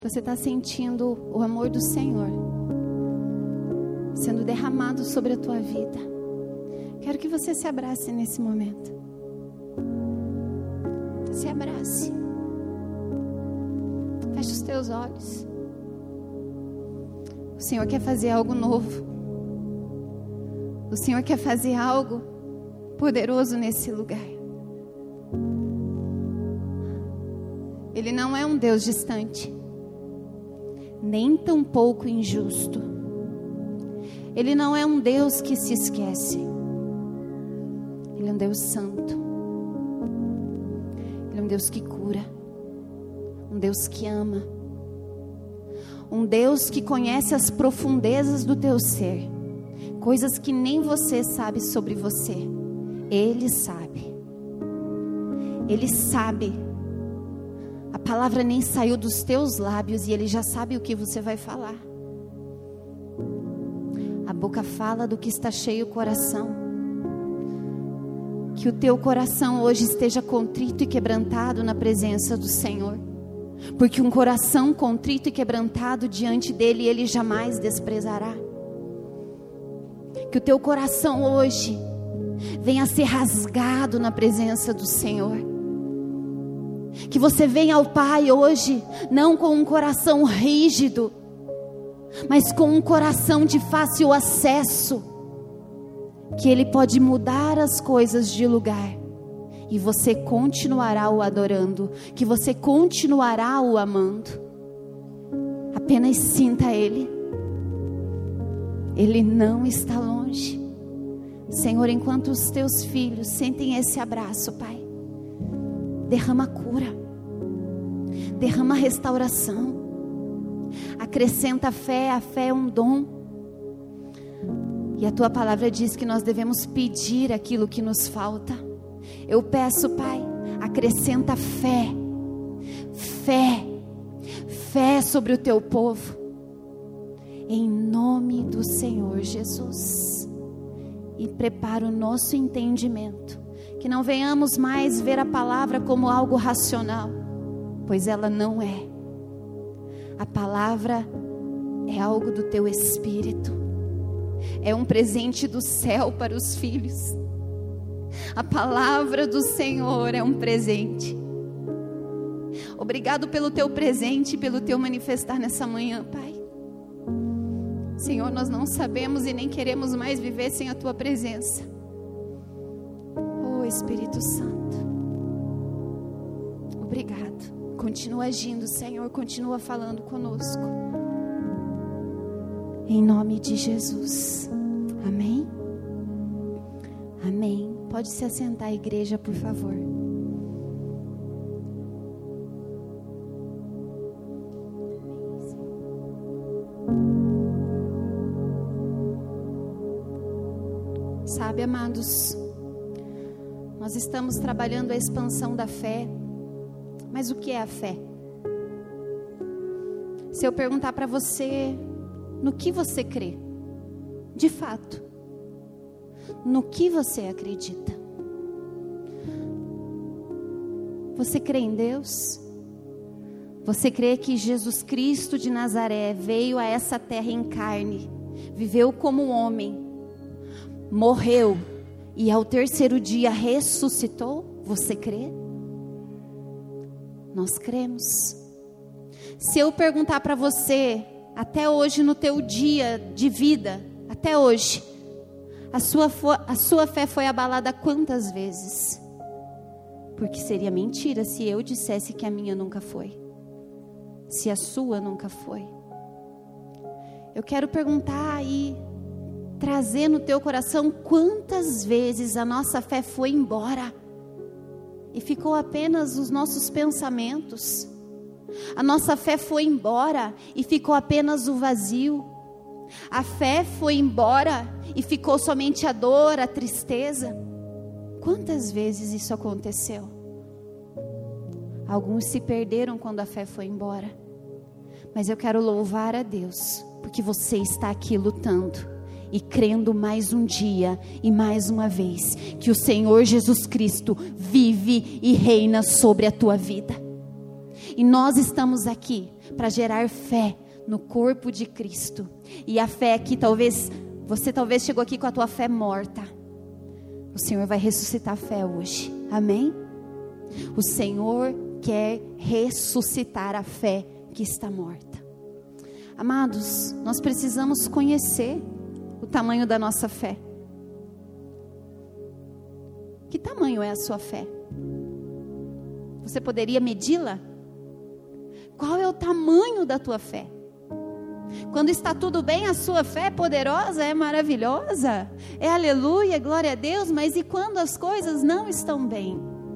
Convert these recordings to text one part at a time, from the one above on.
Você está sentindo o amor do Senhor sendo derramado sobre a tua vida. Quero que você se abrace nesse momento. Se abrace. Feche os teus olhos. O Senhor quer fazer algo novo. O Senhor quer fazer algo poderoso nesse lugar. Ele não é um Deus distante, nem tampouco injusto. Ele não é um Deus que se esquece. Ele é um Deus santo. Ele é um Deus que cura. Um Deus que ama. Um Deus que conhece as profundezas do teu ser. Coisas que nem você sabe sobre você. Ele sabe. Ele sabe. A palavra nem saiu dos teus lábios e Ele já sabe o que você vai falar. A boca fala do que está cheio o coração. Que o teu coração hoje esteja contrito e quebrantado na presença do Senhor. Porque um coração contrito e quebrantado diante dEle, Ele jamais desprezará. Que o teu coração hoje venha a ser rasgado na presença do Senhor. Que você venha ao Pai hoje, não com um coração rígido, mas com um coração de fácil acesso. Que Ele pode mudar as coisas de lugar. E você continuará o adorando. Que você continuará o amando. Apenas sinta Ele. Ele não está longe. Senhor, enquanto os teus filhos sentem esse abraço, Pai, derrama cura, derrama restauração, acrescenta a fé é um dom, e a tua palavra diz que nós devemos pedir aquilo que nos falta. Eu peço, Pai, acrescenta fé sobre o teu povo, em nome do Senhor Jesus, e prepara o nosso entendimento. Que não venhamos mais ver a palavra como algo racional, pois ela não é. A palavra é algo do teu espírito. É um presente do céu para os filhos. A palavra do Senhor é um presente. Obrigado pelo teu presente e pelo teu manifestar nessa manhã, Pai. Senhor, nós não sabemos e nem queremos mais viver sem a tua presença. Espírito Santo, obrigado. Continua agindo, Senhor, continua falando conosco. Em nome de Jesus. Amém? Amém. Pode se assentar, igreja, por favor. Sabe, amados, nós estamos trabalhando a expansão da fé. Mas o que é a fé? Se eu perguntar para você, no que você crê? De fato, no que você acredita? Você crê em Deus? Você crê que Jesus Cristo de Nazaré veio a essa terra em carne, viveu como homem, morreu, e ao terceiro dia ressuscitou? Você crê? Nós cremos. Se eu perguntar para você, até hoje no teu dia de vida, até hoje, a sua fé foi abalada quantas vezes? Porque seria mentira se eu dissesse que a minha nunca foi, se a sua nunca foi. Eu quero perguntar aí, trazer no teu coração quantas vezes a nossa fé foi embora e ficou apenas os nossos pensamentos. A nossa fé foi embora e ficou apenas o vazio. A fé foi embora e ficou somente a dor, a tristeza. Quantas vezes isso aconteceu? Alguns se perderam quando a fé foi embora. Mas eu quero louvar a Deus, porque você está aqui lutando e crendo mais um dia e mais uma vez que o Senhor Jesus Cristo vive e reina sobre a tua vida. E nós estamos aqui para gerar fé no corpo de Cristo. E a fé que você talvez chegou aqui com a tua fé morta. O Senhor vai ressuscitar a fé hoje. Amém? O Senhor quer ressuscitar a fé que está morta. Amados, nós precisamos conhecer o tamanho da nossa fé. Que tamanho é a sua fé? Você poderia medi-la? Qual é o tamanho da tua fé? Quando está tudo bem, a sua fé é poderosa, é maravilhosa, é aleluia, glória a Deus, mas e quando as coisas não estão bem?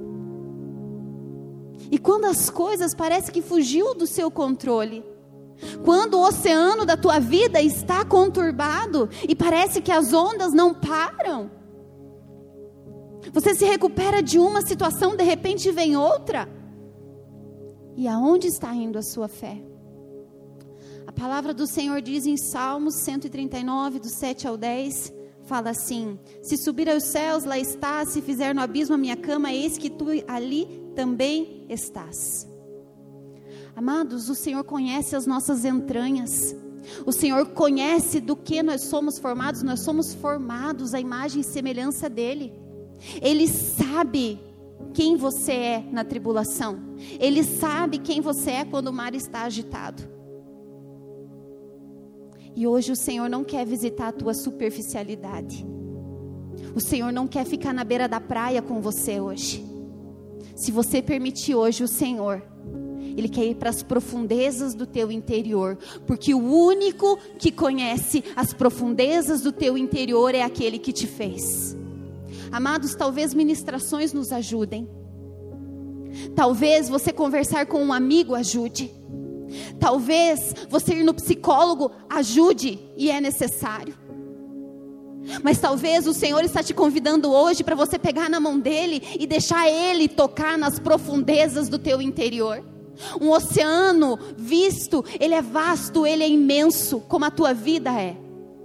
E quando as coisas parecem que fugiu do seu controle? Quando o oceano da tua vida está conturbado e parece que as ondas não param? Você se recupera de uma situação, de repente vem outra. E aonde está indo a sua fé? A palavra do Senhor diz em Salmos 139, do 7 ao 10, fala assim: se subir aos céus, lá está, se fizer no abismo a minha cama, eis que tu ali também estás. Amados, o Senhor conhece as nossas entranhas. O Senhor conhece do que nós somos formados à imagem e semelhança dEle. Ele sabe quem você é na tribulação. Ele sabe quem você é quando o mar está agitado. E hoje o Senhor não quer visitar a tua superficialidade. O Senhor não quer ficar na beira da praia com você hoje. Se você permitir hoje o Senhor, Ele quer ir para as profundezas do teu interior, porque o único que conhece as profundezas do teu interior é aquele que te fez. Amados, talvez ministrações nos ajudem. Talvez você conversar com um amigo ajude. Talvez você ir no psicólogo ajude, e é necessário. Mas talvez o Senhor está te convidando hoje para você pegar na mão dEle e deixar Ele tocar nas profundezas do teu interior. Um oceano visto, ele é vasto, ele é imenso, como a tua vida é.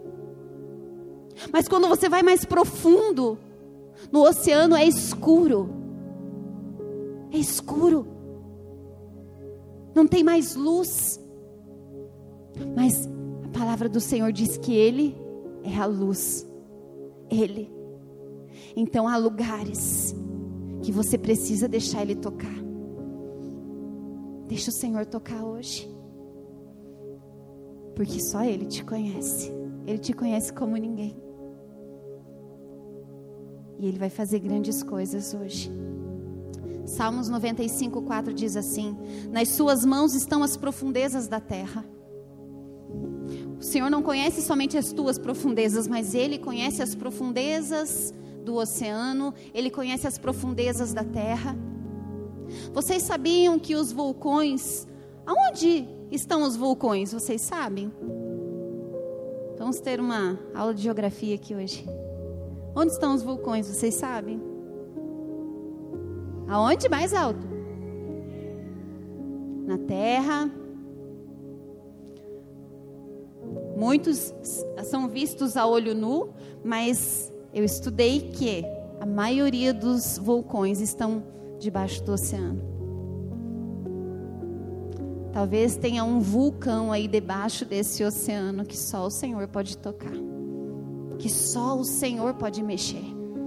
Mas quando você vai mais profundo, no oceano é escuro. É escuro. Não tem mais luz. Mas a palavra do Senhor diz que Ele é a luz. Ele. Então há lugares que você precisa deixar Ele tocar. Deixa o Senhor tocar hoje. Porque só Ele te conhece. Ele te conhece como ninguém. E Ele vai fazer grandes coisas hoje. Salmos 95, 4 diz assim: nas suas mãos estão as profundezas da terra. O Senhor não conhece somente as tuas profundezas, mas Ele conhece as profundezas do oceano. Ele conhece as profundezas da terra. Vocês sabiam que os vulcões... Aonde estão os vulcões? Vocês sabem? Vamos ter uma aula de geografia aqui hoje. Onde estão os vulcões? Vocês sabem? Aonde? Mais alto? Na terra. Muitos são vistos a olho nu, mas eu estudei que a maioria dos vulcões estão debaixo do oceano. Talvez tenha um vulcão aí debaixo desse oceano que só o Senhor pode tocar, que só o Senhor pode mexer.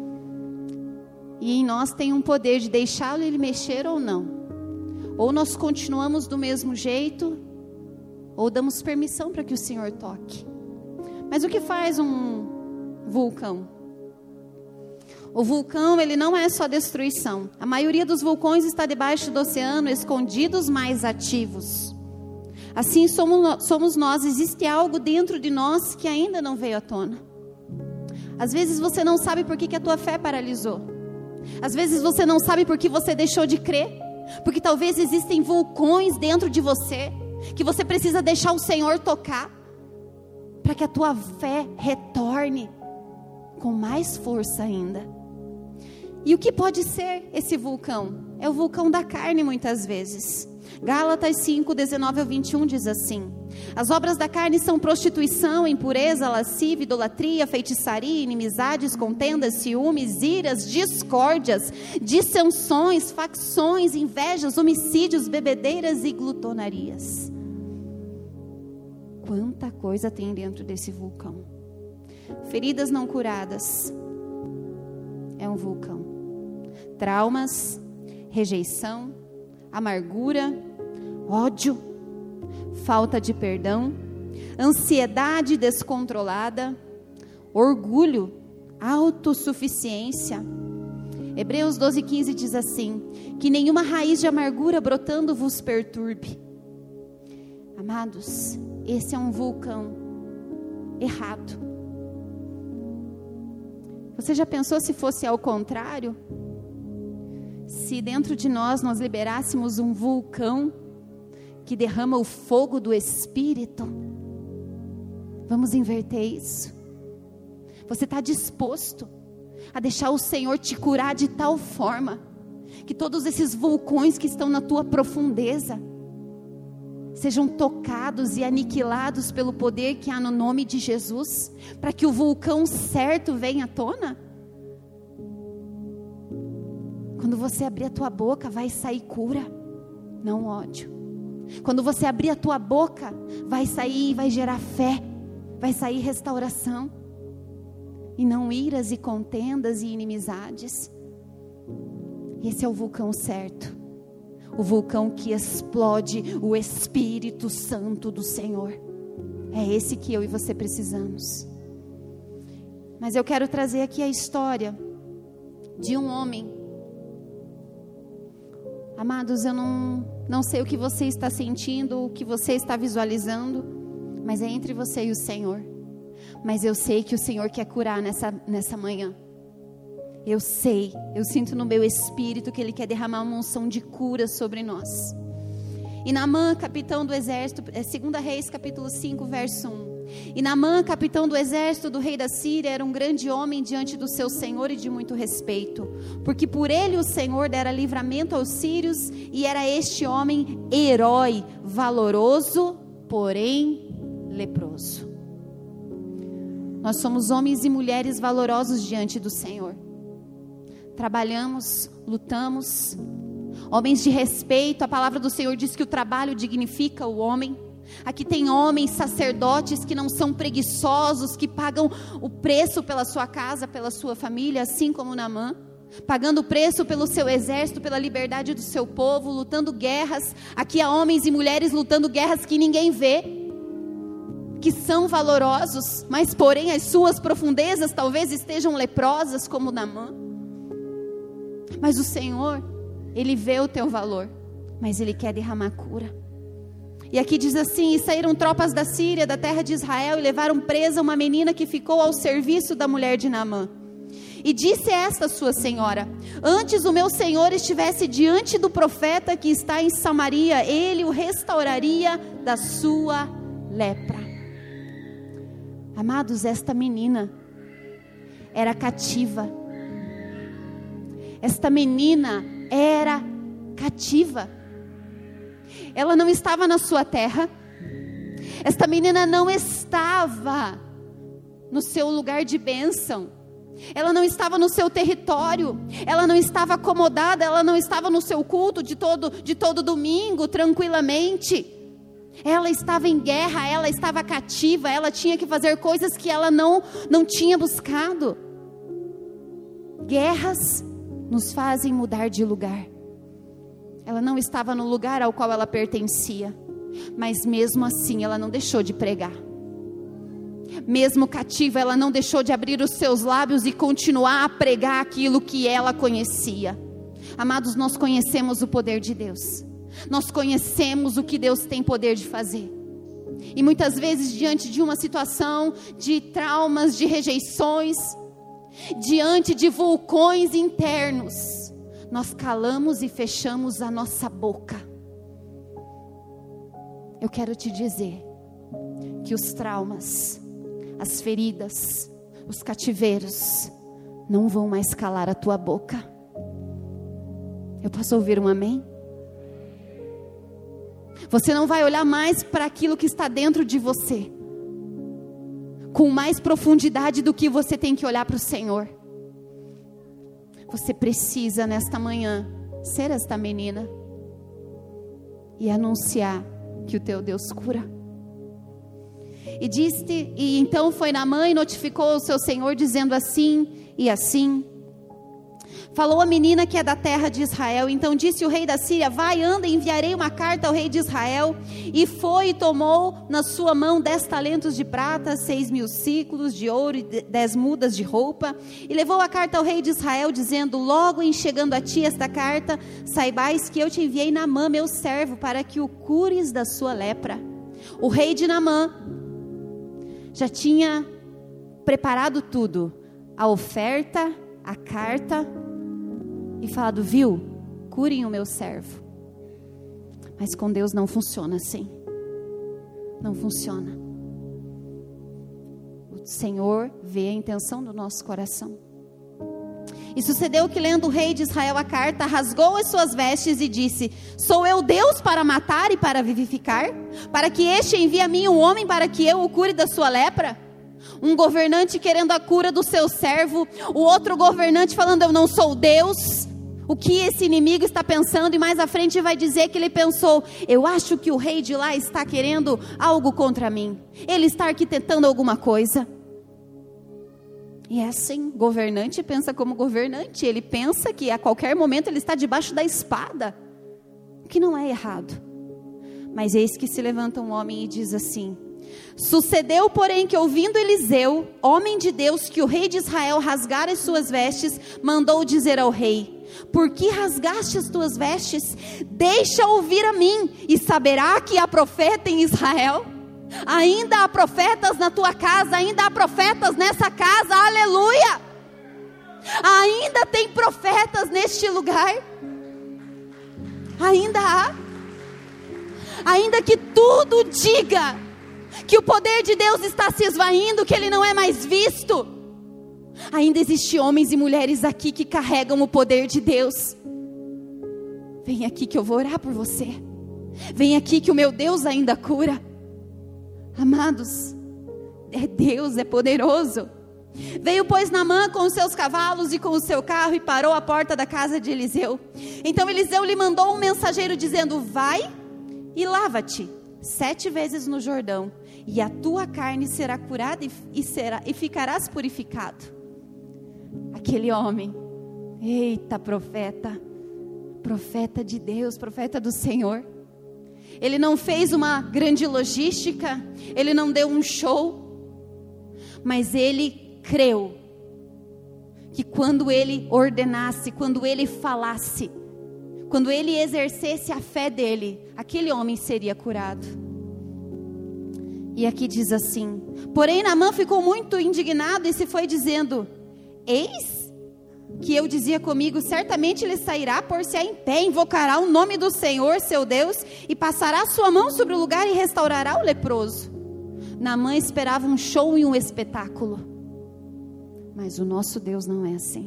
E em nós tem um poder de deixá-lo Ele mexer ou não. Ou nós continuamos do mesmo jeito, ou damos permissão para que o Senhor toque. Mas o que faz um vulcão? O vulcão, ele não é só destruição. A maioria dos vulcões está debaixo do oceano, escondidos, mais ativos. Assim somos nós. Existe algo dentro de nós que ainda não veio à tona. Às vezes você não sabe por que a tua fé paralisou. Às vezes você não sabe por que você deixou de crer. Porque talvez existem vulcões dentro de você que você precisa deixar o Senhor tocar, para que a tua fé retorne com mais força ainda. E o que pode ser esse vulcão? É o vulcão da carne muitas vezes. Gálatas 5, 19 ao 21 diz assim: as obras da carne são prostituição, impureza, lascívia, idolatria, feitiçaria, inimizades, contendas, ciúmes, iras, discórdias, dissensões, facções, invejas, homicídios, bebedeiras e glutonarias. quanta coisa tem dentro desse vulcão. Feridas não curadas é um vulcão. Traumas, rejeição, amargura, ódio, falta de perdão, ansiedade descontrolada, orgulho, autossuficiência. Hebreus 12:15 diz assim: que nenhuma raiz de amargura brotando vos perturbe. Amados, esse é um vulcão errado. Você já pensou se fosse ao contrário? Se dentro de nós liberássemos um vulcão que derrama o fogo do Espírito? Vamos inverter isso. Você está disposto a deixar o Senhor te curar de tal forma que todos esses vulcões que estão na tua profundeza sejam tocados e aniquilados pelo poder que há no nome de Jesus, para que o vulcão certo venha à tona? Quando você abrir a tua boca, vai sair cura, não ódio. Quando você abrir a tua boca, vai gerar fé, vai sair restauração, e não iras e contendas e inimizades. Esse é o vulcão certo, o vulcão que explode o Espírito Santo do Senhor. É esse que eu e você precisamos. Mas eu quero trazer aqui a história de um homem. Amados, eu não sei o que você está sentindo, o que você está visualizando, mas é entre você e o Senhor. Mas eu sei que o Senhor quer curar nessa manhã. Eu sei, eu sinto no meu espírito que Ele quer derramar uma unção de cura sobre nós. E Naamã, capitão do exército, 2 Reis capítulo 5, verso 1. E Naamã, capitão do exército do rei da Síria, era um grande homem diante do seu senhor e de muito respeito, porque por ele o Senhor dera livramento aos sírios, e era este homem herói, valoroso, porém leproso. Nós somos homens e mulheres valorosos diante do Senhor. Trabalhamos, lutamos, homens de respeito. A palavra do Senhor diz que o trabalho dignifica o homem. Aqui tem homens, sacerdotes que não são preguiçosos, que pagam o preço pela sua casa, pela sua família, assim como Naamã, pagando o preço pelo seu exército, pela liberdade do seu povo, lutando guerras. Aqui há homens e mulheres lutando guerras que ninguém vê, que são valorosos, mas porém as suas profundezas talvez estejam leprosas como Naamã. Mas o Senhor, Ele vê o teu valor, mas Ele quer derramar cura. E aqui diz assim: e saíram tropas da Síria, da terra de Israel, e levaram presa uma menina que ficou ao serviço da mulher de Naamã. E disse esta sua senhora: antes o meu senhor estivesse diante do profeta que está em Samaria, ele o restauraria da sua lepra. Amados, esta menina era cativa. Esta menina era cativa. Ela não estava na sua terra. Esta menina não estava no seu lugar de bênção. Ela não estava no seu território. Ela não estava acomodada. Ela não estava no seu culto de todo domingo, tranquilamente. Ela estava em guerra. Ela estava cativa. Ela tinha que fazer coisas que ela não tinha buscado. Guerras nos fazem mudar de lugar. Ela não estava no lugar ao qual ela pertencia, mas mesmo assim ela não deixou de pregar. Mesmo cativa, ela não deixou de abrir os seus lábios e continuar a pregar aquilo que ela conhecia. Amados, nós conhecemos o poder de Deus. Nós conhecemos o que Deus tem poder de fazer. E muitas vezes, diante de uma situação de traumas, de rejeições, diante de vulcões internos, nós calamos e fechamos a nossa boca. Eu quero te dizer que os traumas, as feridas, os cativeiros não vão mais calar a tua boca. Eu posso ouvir um amém? Você não vai olhar mais para aquilo que está dentro de você com mais profundidade do que você tem que olhar para o Senhor. Você precisa nesta manhã ser esta menina e anunciar que o teu Deus cura. E então foi Naamã e notificou o seu senhor, dizendo assim e assim. Falou a menina que é da terra de Israel. Então disse o rei da Síria: vai, anda, enviarei uma carta ao rei de Israel. E foi e tomou na sua mão 10 talentos de prata, 6.000 ciclos de ouro e 10 mudas de roupa. E levou a carta ao rei de Israel, dizendo: logo em chegando a ti esta carta, saibais que eu te enviei Naamã, meu servo, para que o cures da sua lepra. O rei de Naamã já tinha preparado tudo, a oferta, a carta, e falado: viu, curem o meu servo. Mas com Deus não funciona assim. Não funciona. O Senhor vê a intenção do nosso coração. E sucedeu que, lendo o rei de Israel a carta, rasgou as suas vestes e disse: sou eu Deus para matar e para vivificar? Para que este envie a mim um homem para que eu o cure da sua lepra? Um governante querendo a cura do seu servo, o outro governante falando: eu não sou Deus. O que esse inimigo está pensando? E mais à frente vai dizer que ele pensou: eu acho que o rei de lá está querendo algo contra mim. Ele está arquitetando alguma coisa. E é assim, governante pensa como governante. Ele pensa que a qualquer momento ele está debaixo da espada. O que não é errado. Mas eis que se levanta um homem e diz assim: sucedeu, porém, que ouvindo Eliseu, homem de Deus, que o rei de Israel rasgara as suas vestes, mandou dizer ao rei: por que rasgaste as tuas vestes? Deixa ouvir a mim, e saberá que há profeta em Israel. Ainda há profetas na tua casa, ainda há profetas nessa casa, aleluia! Ainda tem profetas neste lugar. Ainda há. Ainda que tudo diga que o poder de Deus está se esvaindo, que ele não é mais visto, ainda existem homens e mulheres aqui que carregam o poder de Deus. Vem aqui que eu vou orar por você. Vem aqui que o meu Deus ainda cura. Amados, é Deus, é poderoso. Veio, pois, Naamã com os seus cavalos e com o seu carro e parou à porta da casa de Eliseu. Então Eliseu lhe mandou um mensageiro dizendo: vai e lava-te 7 vezes no Jordão, e a tua carne será curada e ficarás purificado. Aquele homem, eita, profeta de Deus, profeta do Senhor. Ele não fez uma grande logística, ele não deu um show, mas ele creu que quando ele ordenasse, quando ele falasse, quando ele exercesse a fé dele, aquele homem seria curado. E aqui diz assim: porém Naamã ficou muito indignado e se foi dizendo: eis que eu dizia comigo, certamente ele sairá, pôr-se em pé, invocará o nome do Senhor, seu Deus, e passará sua mão sobre o lugar e restaurará o leproso. Naamã esperava um show e um espetáculo, mas o nosso Deus não é assim.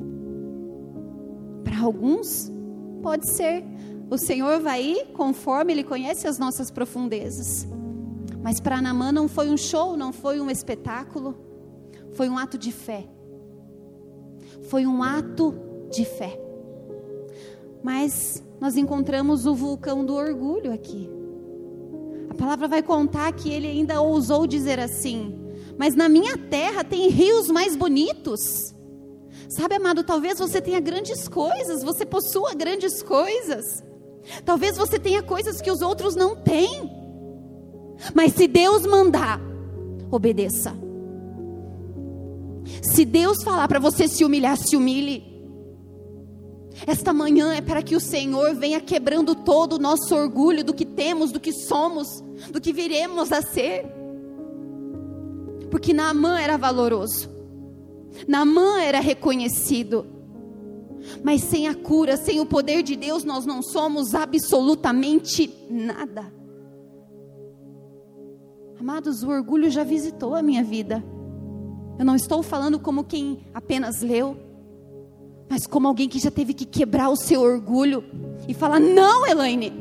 Para alguns, pode ser, o Senhor vai ir conforme Ele conhece as nossas profundezas, mas para Naamã não foi um show, não foi um espetáculo, foi um ato de fé. Foi um ato de fé. Mas nós encontramos o vulcão do orgulho aqui. A palavra vai contar que ele ainda ousou dizer assim: mas na minha terra tem rios mais bonitos. Sabe, amado, talvez você tenha grandes coisas, você possua grandes coisas. Talvez você tenha coisas que os outros não têm. Mas se Deus mandar, obedeça. Se Deus falar para você se humilhar, se humilhe. Esta manhã é para que o Senhor venha quebrando todo o nosso orgulho do que temos, do que somos, do que viremos a ser. Porque Naamã era valoroso, Naamã era reconhecido, mas sem a cura, sem o poder de Deus, nós não somos absolutamente nada. Amados, o orgulho já visitou a minha vida. Eu não estou falando como quem apenas leu, mas como alguém que já teve que quebrar o seu orgulho e falar: não, Elaine,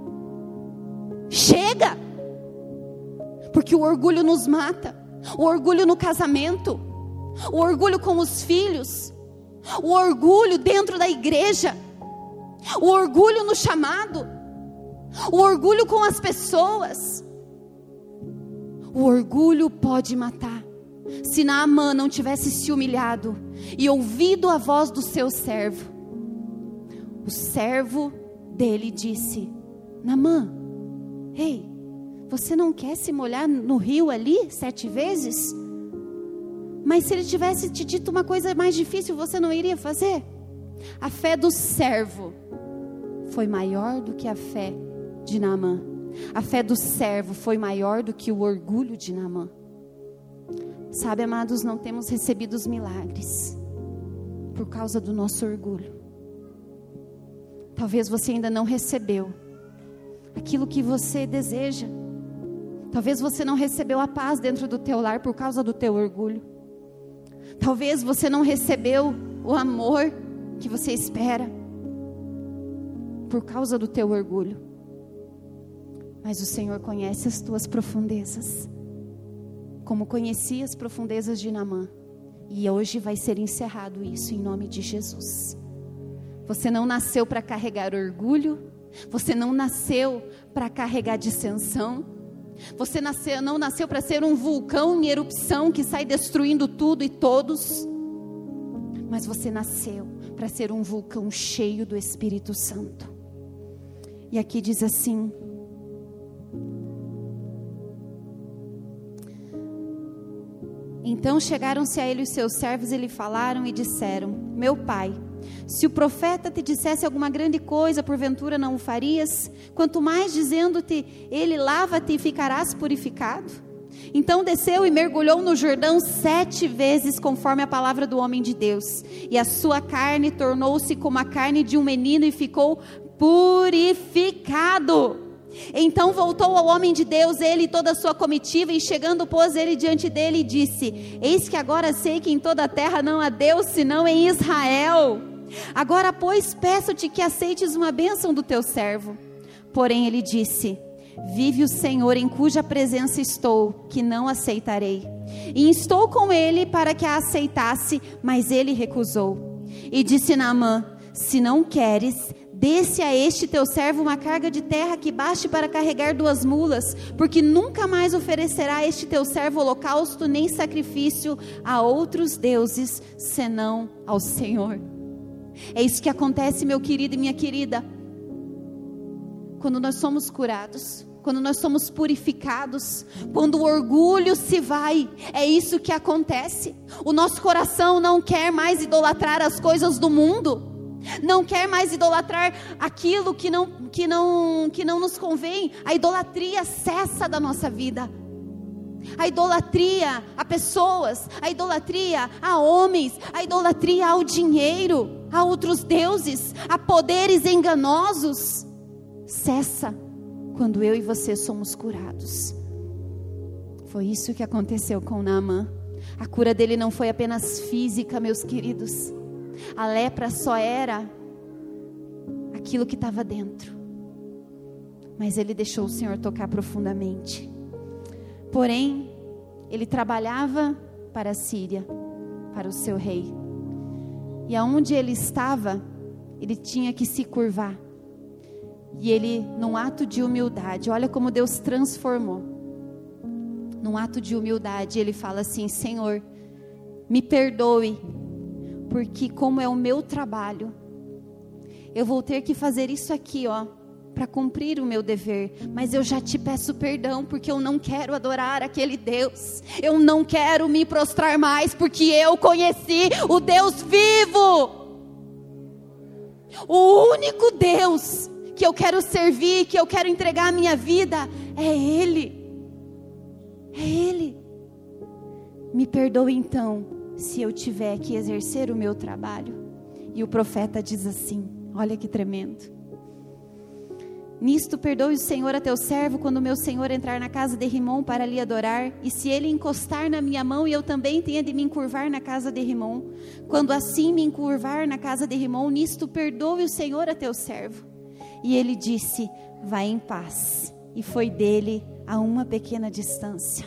chega, porque o orgulho nos mata. O orgulho no casamento, o orgulho com os filhos, o orgulho dentro da igreja, o orgulho no chamado, o orgulho com as pessoas. O orgulho pode matar. Se Naamã não tivesse se humilhado e ouvido a voz do seu servo, o servo dele disse: Naamã, ei, você não quer se molhar no rio ali 7 vezes? Mas se ele tivesse te dito uma coisa mais difícil, você não iria fazer? A fé do servo foi maior do que a fé de Naamã. A fé do servo foi maior do que o orgulho de Naamã. Sabe, amados, não temos recebido os milagres por causa do nosso orgulho. Talvez você ainda não recebeu aquilo que você deseja. Talvez você não recebeu a paz dentro do teu lar por causa do teu orgulho. Talvez você não recebeu o amor que você espera por causa do teu orgulho. Mas o Senhor conhece as tuas profundezas, como conhecia as profundezas de Naamã. E hoje vai ser encerrado isso em nome de Jesus. Você não nasceu para carregar orgulho. Você não nasceu para carregar dissensão. Você não nasceu para ser um vulcão em erupção que sai destruindo tudo e todos. Mas você nasceu para ser um vulcão cheio do Espírito Santo. E aqui diz assim: então chegaram-se a ele os seus servos e lhe falaram e disseram: meu pai, se o profeta te dissesse alguma grande coisa, porventura não o farias? Quanto mais dizendo-te, ele lava-te e ficarás purificado? Então desceu e mergulhou no Jordão 7 vezes, conforme a palavra do homem de Deus. E a sua carne tornou-se como a carne de um menino e ficou purificado. Então voltou ao homem de Deus, ele e toda a sua comitiva, e chegando pôs ele diante dele e disse: eis que agora sei que em toda a terra não há Deus senão em Israel. Agora pois peço-te que aceites uma bênção do teu servo. Porém ele disse: vive o Senhor em cuja presença estou, que não aceitarei. E instou com ele para que a aceitasse, mas ele recusou. E disse Naamã: se não queres, desce a este teu servo uma carga de terra que baste para carregar 2 mulas, porque nunca mais oferecerá este teu servo holocausto nem sacrifício a outros deuses, senão ao Senhor. É isso que acontece, meu querido e minha querida, quando nós somos curados, quando nós somos purificados, quando o orgulho se vai. É isso que acontece. O nosso coração não quer mais idolatrar as coisas do mundo, não quer mais idolatrar aquilo que não nos convém. A idolatria cessa da nossa vida. A idolatria a pessoas, a idolatria a homens, a idolatria ao dinheiro, a outros deuses, a poderes enganosos, cessa quando eu e você somos curados. Foi isso que aconteceu com Naamã. A cura dele não foi apenas física, meus queridos. A lepra só era aquilo que estava dentro, mas ele deixou o Senhor tocar profundamente. Porém, ele trabalhava para a Síria, para o seu rei, e aonde ele estava, ele tinha que se curvar. E ele, num ato de humildade, olha como Deus transformou. Num ato de humildade, ele fala assim: Senhor, me perdoe, porque como é o meu trabalho, eu vou ter que fazer isso aqui, para cumprir o meu dever. Mas eu já te peço perdão, porque eu não quero adorar aquele Deus. Eu não quero me prostrar mais, porque eu conheci o Deus vivo. O único Deus que eu quero servir, que eu quero entregar a minha vida, é Ele. É Ele. Me perdoe então, se eu tiver que exercer o meu trabalho. E o profeta diz assim, olha que tremendo: nisto perdoe o Senhor a teu servo, quando o meu senhor entrar na casa de Rimom para lhe adorar, e se ele encostar na minha mão, e eu também tenha de me encurvar na casa de Rimom, quando assim me encurvar na casa de Rimom, nisto perdoe o Senhor a teu servo. E ele disse: vai em paz. E foi dele a uma pequena distância.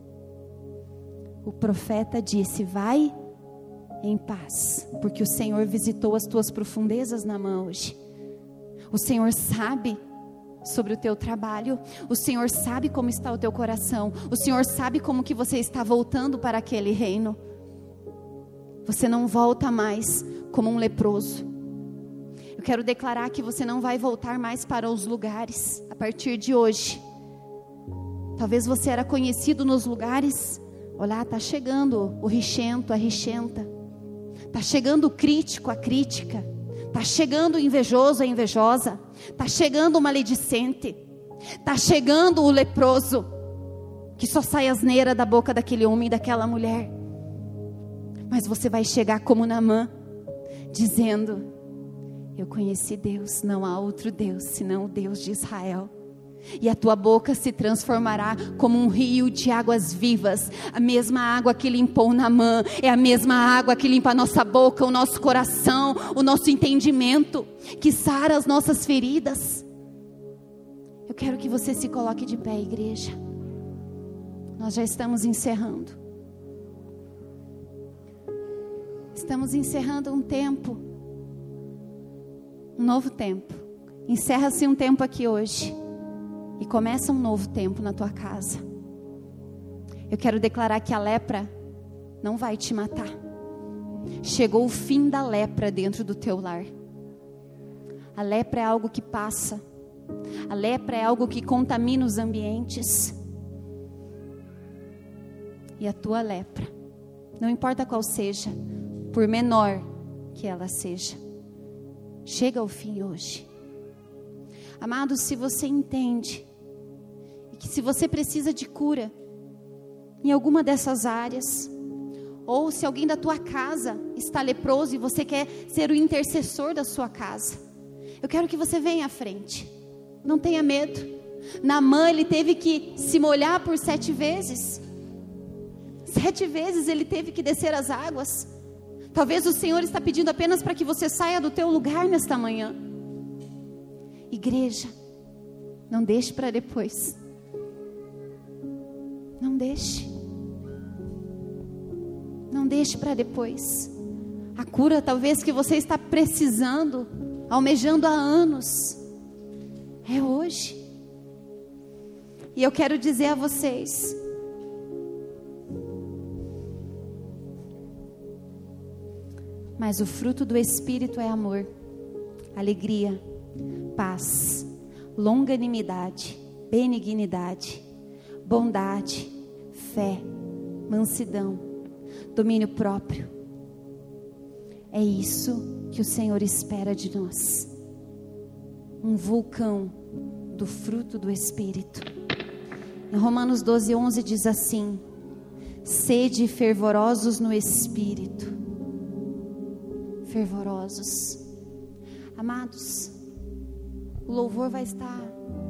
O profeta disse: vai em paz, porque o Senhor visitou as tuas profundezas, Naamã, hoje. O Senhor sabe sobre o teu trabalho. O Senhor sabe como está o teu coração. O Senhor sabe como que você está voltando para aquele reino. Você não volta mais como um leproso. Eu quero declarar que você não vai voltar mais para os lugares a partir de hoje. Talvez você era conhecido nos lugares. Olha, está chegando o richento, a richenta. Está chegando o crítico, a crítica. Está chegando o invejoso, a invejosa. Está chegando o maledicente. Está chegando o leproso, que só sai asneira da boca daquele homem e daquela mulher. Mas você vai chegar como Naamã, dizendo: eu conheci Deus, não há outro Deus senão o Deus de Israel. E a tua boca se transformará como um rio de águas vivas. A mesma água que limpou Naamã é a mesma água que limpa a nossa boca, o nosso coração, o nosso entendimento, que sara as nossas feridas. Eu quero que você se coloque de pé, igreja. Nós já estamos encerrando. Estamos encerrando um tempo, um novo tempo. Encerra-se um tempo aqui hoje e começa um novo tempo na tua casa. Eu quero declarar que a lepra não vai te matar. Chegou o fim da lepra dentro do teu lar. A lepra é algo que passa. A lepra é algo que contamina os ambientes. E a tua lepra, não importa qual seja, por menor que ela seja, chega ao fim hoje. Amados, se você entende e que se você precisa de cura em alguma dessas áreas, ou se alguém da tua casa está leproso e você quer ser o intercessor da sua casa, eu quero que você venha à frente. Não tenha medo. Naamã, ele teve que se molhar por 7 vezes. 7 vezes ele teve que descer as águas. Talvez o Senhor está pedindo apenas para que você saia do teu lugar nesta manhã. Igreja, não deixe para depois. Não deixe. Não deixe para depois. A cura talvez que você está precisando, almejando há anos, é hoje. E eu quero dizer a vocês, mas o fruto do Espírito é amor, alegria, paz, longanimidade, benignidade, bondade, fé, mansidão, domínio próprio. É isso que o Senhor espera de nós. Um vulcão do fruto do Espírito. Em Romanos 12:11 diz assim: sede fervorosos no Espírito. Fervorosos. Amados, o louvor vai estar